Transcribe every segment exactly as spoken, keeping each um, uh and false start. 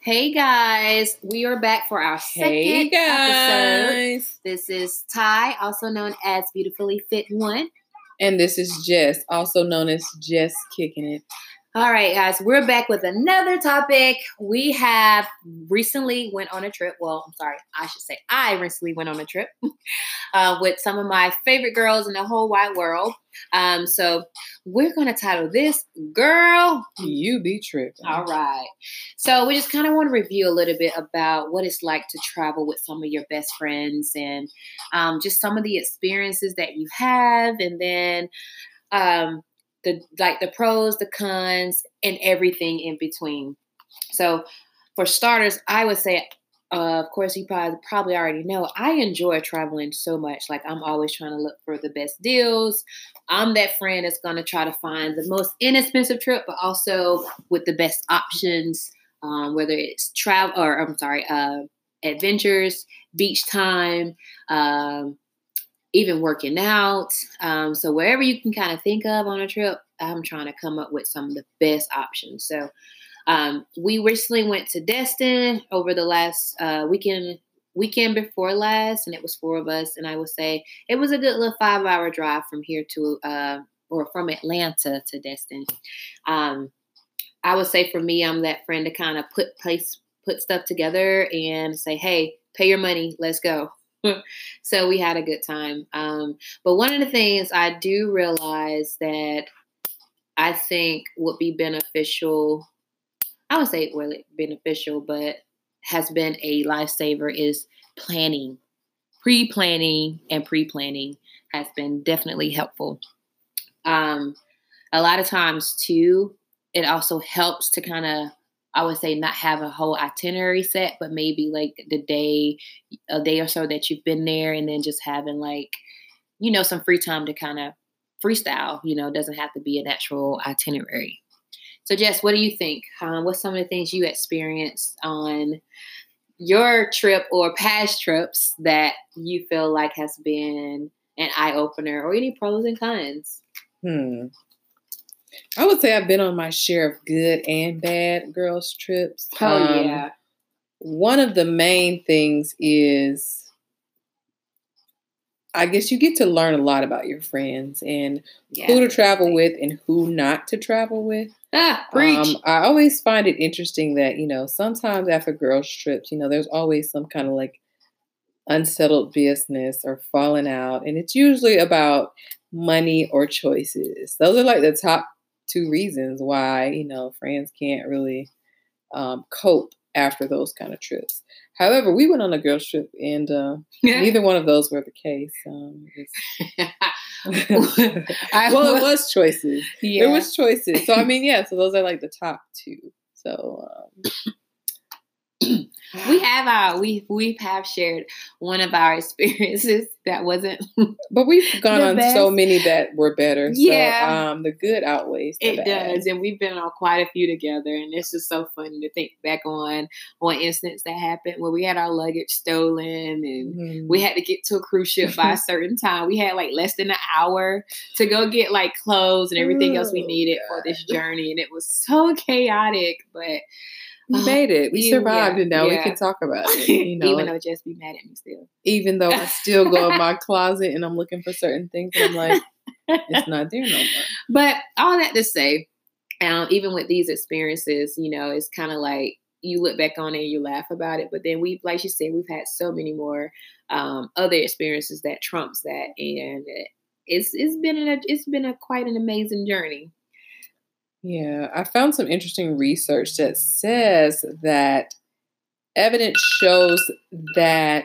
Hey guys, we are back for our second Hey episode. guys. This is Ty, also known as Beautifully Fit One. And this is Jess, also known as Jess Kicking It. All right, guys, we're back with another topic. We have recently went on a trip. Well, I'm sorry, I should say I recently went on a trip uh, with some of my favorite girls in the whole wide world. Um, so we're going to title this, Girl, You Be Tripping. All right. So we just kind of want to review a little bit about what it's like to travel with some of your best friends and um, just some of the experiences that you have, and then um, the like the pros, the cons, and everything in between. So for starters, I would say, uh, of course, you probably probably already know, I enjoy traveling so much. Like, I'm always trying to look for the best deals. I'm that friend that's going to try to find the most inexpensive trip, but also with the best options, um, whether it's travel or I'm sorry, uh, adventures, beach time, um, even working out. Um, so wherever you can kind of think of on a trip, I'm trying to come up with some of the best options. So um, we recently went to Destin over the last uh, weekend, weekend before last, and it was four of us. And I would say it was a good little five hour drive from here to, uh, or from Atlanta to Destin. Um, I would say for me, I'm that friend to kind of put place, put stuff together and say, hey, pay your money, let's go. So we had a good time. Um, but one of the things I do realize that I think would be beneficial, I would say really beneficial, but has been a lifesaver is planning. Pre-planning and pre-planning has been definitely helpful. Um, a lot of times too, it also helps to kind of, I would say, not have a whole itinerary set, but maybe like the day, a day or so that you've been there, and then just having like, you know, some free time to kind of freestyle. You know, it doesn't have to be an actual itinerary. So, Jess, what do you think? Um, what's some of the things you experienced on your trip or past trips that you feel like has been an eye opener, or any pros and cons? Hmm. I would say I've been on my share of good and bad girls' trips. Oh, Um, yeah. One of the main things is, I guess you get to learn a lot about your friends and Yeah. who to travel with and who not to travel with. Ah, preach. Um, I always find it interesting that, you know, sometimes after girls' trips, you know, there's always some kind of like unsettled business or falling out. And it's usually about money or choices. Those are like the top two reasons why, you know, friends can't really um, cope after those kind of trips. However, we went on a girls' trip, and uh, neither one of those were the case. Um, well, it was choices. Yeah. There was choices. So, I mean, yeah, so those are like the top two. So, um, we have our we we have shared one of our experiences that wasn't, but we've gone on best. so many that were better. Yeah. So, um, the good outweighs the it bad. does, and we've been on quite a few together, and it's just so funny to think back on one instance that happened where we had our luggage stolen, and Mm-hmm. we had to get to a cruise ship by a certain time. We had like less than an hour to go get like clothes and everything else we Oh, needed God. for this journey, and it was so chaotic, but we made it. We you- survived, yeah, and now yeah. we can talk about it. You know, even though Jess be mad at me still. even though I still go in my closet and I'm looking for certain things, and I'm like, it's not there no more. But all that to say, um, even with these experiences, you know, it's kind of like you look back on it and you laugh about it. But then we, like you said, we've had so many more um, other experiences that trumps that, and it's it's been a it's been a quite an amazing journey. Yeah, I found some interesting research that says that evidence shows that.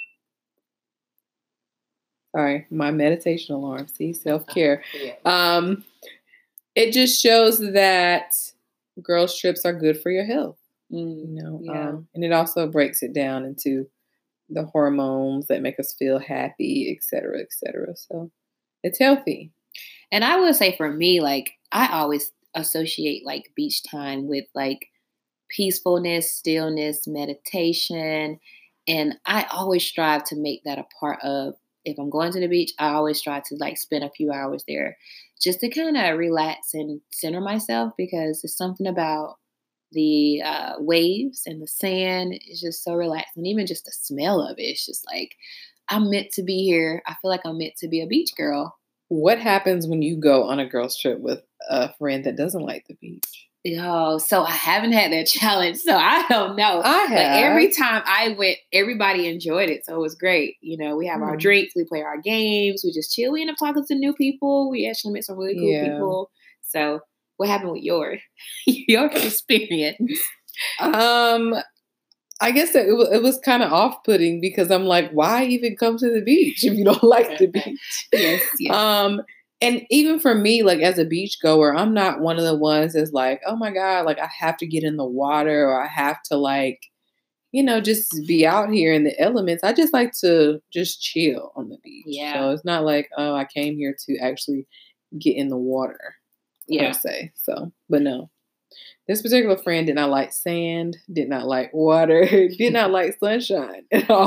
Sorry, my meditation alarm. See, self-care. Yeah. Um, it just shows that girls' trips are good for your health. Mm, You know, yeah. um, and it also breaks it down into the hormones that make us feel happy, et cetera, et cetera. So it's healthy. And I would say for me, like, I always associate like beach time with like peacefulness, stillness, meditation. And I always strive to make that a part of, if I'm going to the beach, I always try to like spend a few hours there just to kind of relax and center myself, because it's something about the uh, waves and the sand is just so relaxing. Even just the smell of it, it's just like, I'm meant to be here. I feel like I'm meant to be a beach girl. What happens when you go on a girls trip with a friend that doesn't like the beach? Oh, so I haven't had that challenge, so I don't know. I have. But every time I went, everybody enjoyed it, so it was great. You know, we have mm. our drinks, we play our games, we just chill. We end up talking to new people. We actually met some really cool yeah. people. So, what happened with your your experience? Um, I guess that it was, it was kind of off-putting because I'm like, why even come to the beach if you don't like the beach? Yes, yes. Um. And even for me, like as a beach goer, I'm not one of the ones that's like, oh my God, like I have to get in the water or I have to like, you know, just be out here in the elements. I just like to just chill on the beach. Yeah. So it's not like, oh, I came here to actually get in the water, yeah. per se. So, but no. This particular friend did not like sand, did not like water, did not like sunshine at all.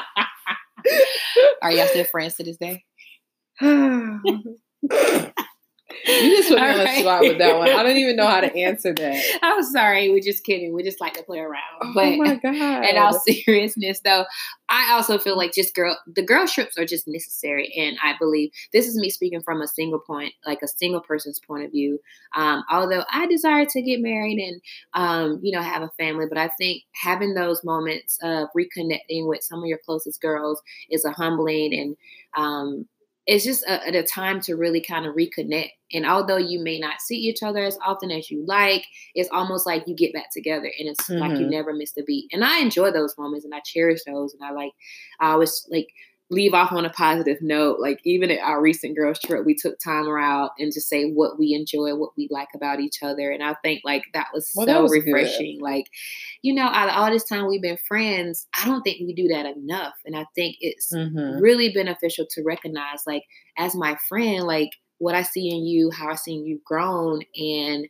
Are y'all still friends to this day? You just put me on the spot with that one. I don't even know how to answer that. I'm sorry. We're just kidding. We just like to play around. But oh my God. In all seriousness, though, I also feel like just girl, the girl trips are just necessary. And I believe this is me speaking from a single point, like a single person's point of view. Um, although I desire to get married and, um, you know, have a family. But I think having those moments of reconnecting with some of your closest girls is a humbling and, um, it's just a, a time to really kind of reconnect. And although you may not see each other as often as you like, it's almost like you get back together and it's mm-hmm. like you never missed a beat. And I enjoy those moments and I cherish those. And I like, I always like leave off on a positive note. Like even at our recent girls trip, we took time out and just say what we enjoy, what we like about each other. And I think like that was well, so that was refreshing. Good. Like, you know, out of all this time we've been friends, I don't think we do that enough. And I think it's mm-hmm. really beneficial to recognize like as my friend, like what I see in you, how I seen you grown, and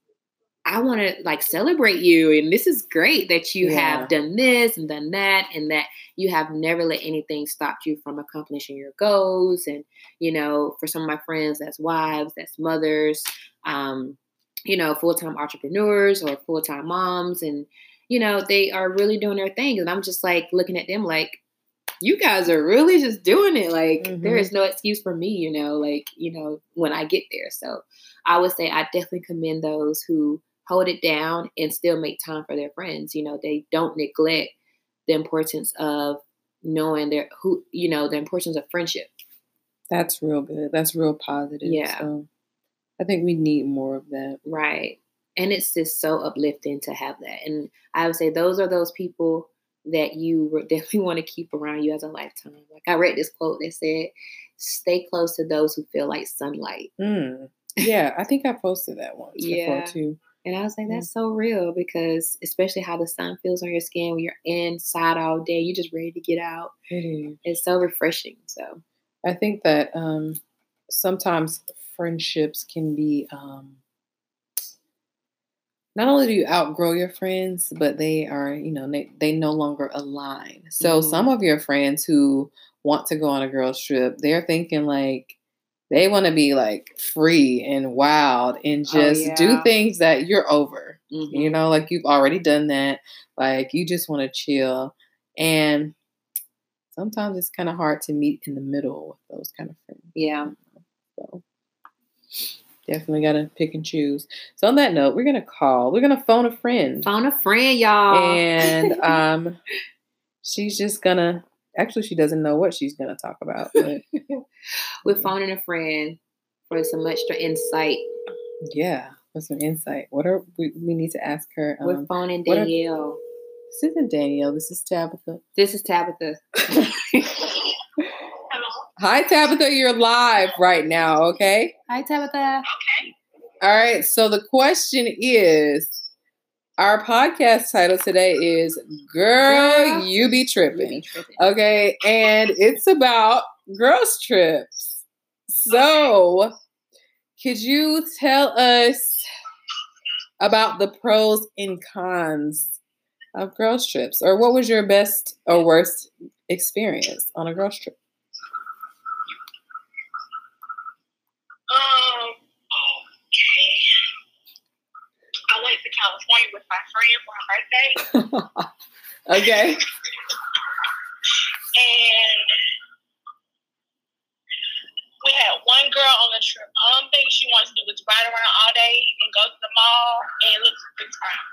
I want to like celebrate you. And this is great that you yeah. have done this and done that, and that you have never let anything stop you from accomplishing your goals. And, you know, for some of my friends, that's wives, that's mothers, um, you know, full-time entrepreneurs or full-time moms. And, you know, they are really doing their thing. And I'm just like looking at them like, you guys are really just doing it. Like mm-hmm. there is no excuse for me, you know, like, you know, when I get there. So I would say I definitely commend those who hold it down and still make time for their friends. You know, they don't neglect the importance of knowing their who, you know, the importance of friendship. That's real good. That's real positive. Yeah. So I think we need more of that. Right. And it's just so uplifting to have that. And I would say those are those people that you definitely want to keep around you as a lifetime. Like I read this quote that said, stay close to those who feel like sunlight. Mm. Yeah, I think I posted that once yeah. before too. And I was like, that's so real because especially how the sun feels on your skin when you're inside all day, you're just ready to get out. It is. It's so refreshing. So I think that um, sometimes friendships can be, um, not only do you outgrow your friends, but they are, you know, they, they no longer align. So mm-hmm. some of your friends who want to go on a girls trip, they're thinking like, they want to be like free and wild and just oh, yeah. do things that you're over, mm-hmm. you know, like you've already done that. Like you just want to chill. And sometimes it's kind of hard to meet in the middle with those kind of friends. Yeah. So definitely got to pick and choose. So on that note, we're going to call, we're going to phone a friend. Phone a friend, y'all. And um, she's just going to, actually, she doesn't know what she's going to talk about. But we're phoning a friend for some extra insight. Yeah, for some insight. What are we, we need to ask her? Um, we're phoning Danielle. Are, this isn't Danielle. This is Tabitha. This is Tabitha. Hi, Tabitha. You're live right now, okay? Hi, Tabitha. Okay. All right. So the question is, our podcast title today is Girl, Girl You Be Tripping. You be tripping. Okay. And it's about girls trips. So could you tell us about the pros and cons of girls trips? Or what was your best or worst experience on a girls trip? Um, okay. I went to California with my my friend for her birthday. Okay. And we had one girl on the trip. Only thing she wants to do is ride around all day and go to the mall and look for good time.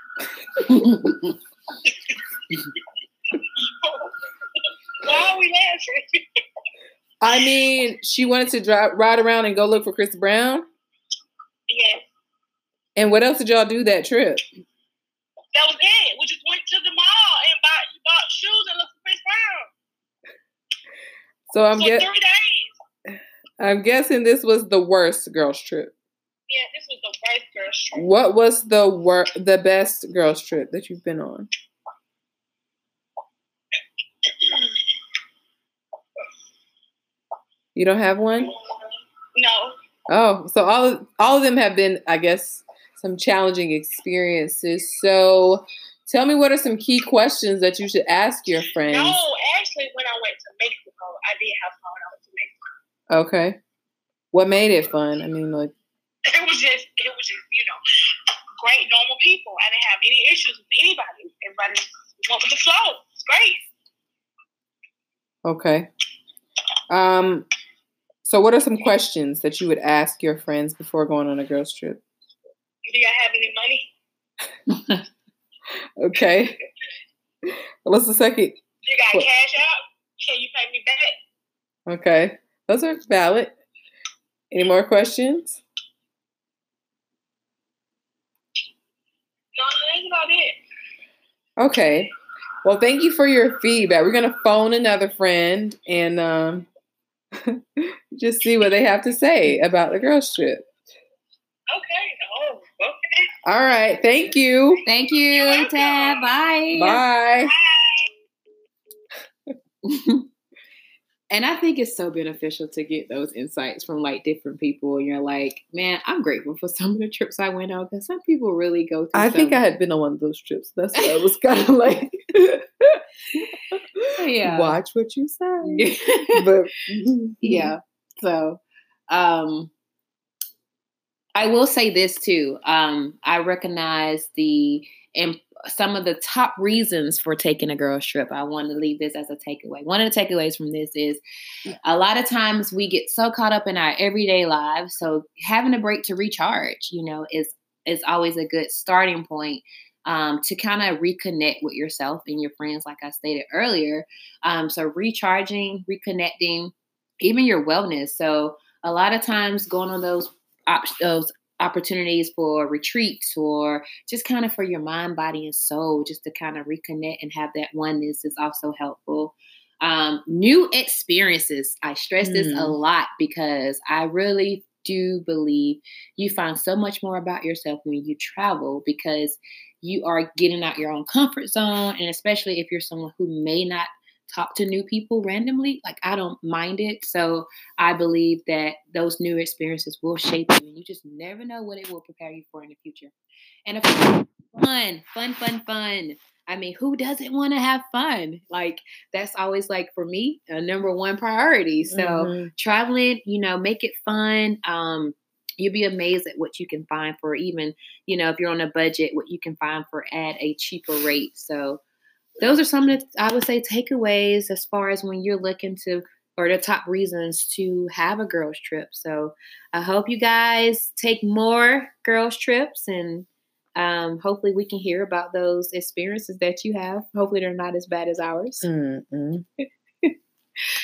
Why are we laughing? I mean, she wanted to drive, ride around and go look for Chris Brown? Yes. And what else did y'all do that trip? That was it. We just went to the mall and bought, bought shoes and looked for Chris Brown. So I'm For guess- three days. I'm guessing this was the worst girls trip. Yeah, this was the worst girls trip. What was the wor- the best girls trip that you've been on? You don't have one? No. Oh, so all of, all of them have been, I guess, some challenging experiences. So tell me, what are some key questions that you should ask your friends? No, actually, when I went to Mexico, I did have fun when I went to Mexico. Okay. What made it fun? I mean, like... It was just, it was just, you know, great, normal people. I didn't have any issues with anybody. Everybody went with the flow. It's great. Okay. Um... So what are some questions that you would ask your friends before going on a girls trip? Do y'all have any money? Okay. What's the second? You got what? Cash out? Can you pay me back? Okay. Those are valid. Any more questions? No, that's about it. Okay. Well, thank you for your feedback. We're going to phone another friend and um, just see what they have to say about the girls trip. Okay. Oh, okay. All right. Thank you. Thank you, Tab. Bye. Bye. Bye. And I think it's so beneficial to get those insights from like different people. And you're like, man, I'm grateful for some of the trips I went on because some people really go through. I some... think I had been on one of those trips. That's why I was kind of like, yeah, watch what you say. But yeah, so um, I will say this too. Um, I recognize the imp- some of the top reasons for taking a girls trip. I want to leave this as a takeaway. One of the takeaways from this is a lot of times we get so caught up in our everyday lives. So having a break to recharge, you know, is is always a good starting point um, to kind of reconnect with yourself and your friends, like I stated earlier. Um, so recharging, reconnecting, even your wellness. So a lot of times going on those op- those opportunities for retreats or just kind of for your mind, body, and soul, just to kind of reconnect and have that oneness is also helpful. Um, new experiences. I stress mm. this a lot because I really do believe you find so much more about yourself when you travel because you are getting out your own comfort zone. And especially if you're someone who may not talk to new people randomly, like I don't mind it. So I believe that those new experiences will shape you and you just never know what it will prepare you for in the future. And of course, fun, fun, fun, fun. I mean, who doesn't want to have fun? Like that's always like for me, a number one priority. So mm-hmm. traveling, you know, make it fun. Um, you'll be amazed at what you can find for even, you know, if you're on a budget, what you can find for at a cheaper rate. So those are some of the, I would say, takeaways as far as when you're looking to, or the top reasons to have a girls trip. So I hope you guys take more girls trips and um, hopefully we can hear about those experiences that you have. Hopefully they're not as bad as ours. Mm-hmm.